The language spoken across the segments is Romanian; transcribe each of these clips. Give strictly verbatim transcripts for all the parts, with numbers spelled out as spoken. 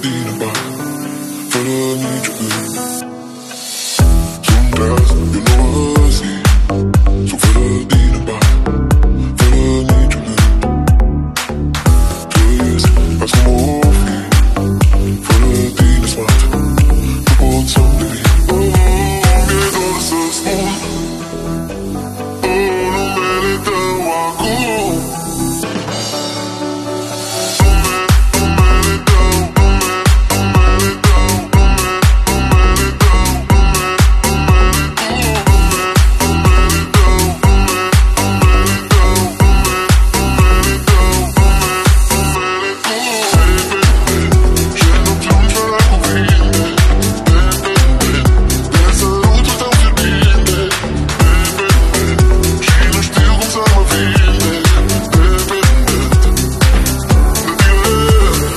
din afară, fără nicio gând. Sunt azi, e nouă zi, suferă din afară, fără nicio gând. Trăiesc azi cum o fi, fără tine spate, nu pot să-mi devin. Oh, mi-e dor să spun oh, numele tău acum.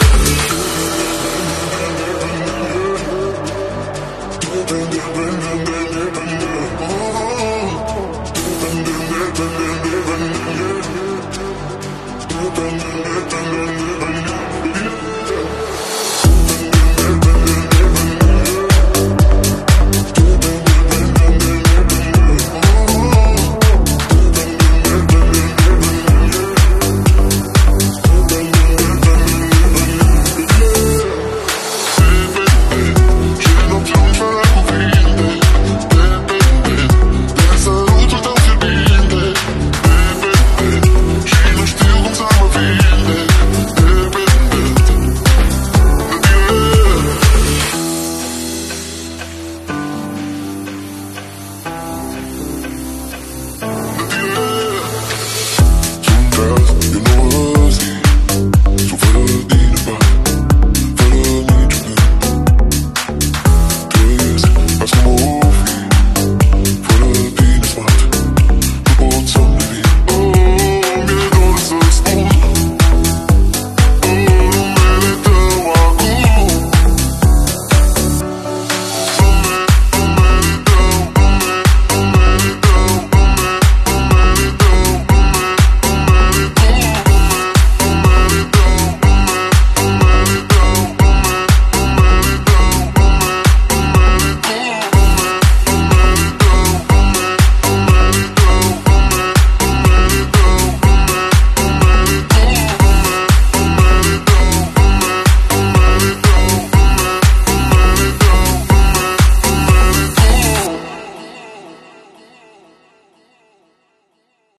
Bring them, bring them, bring them.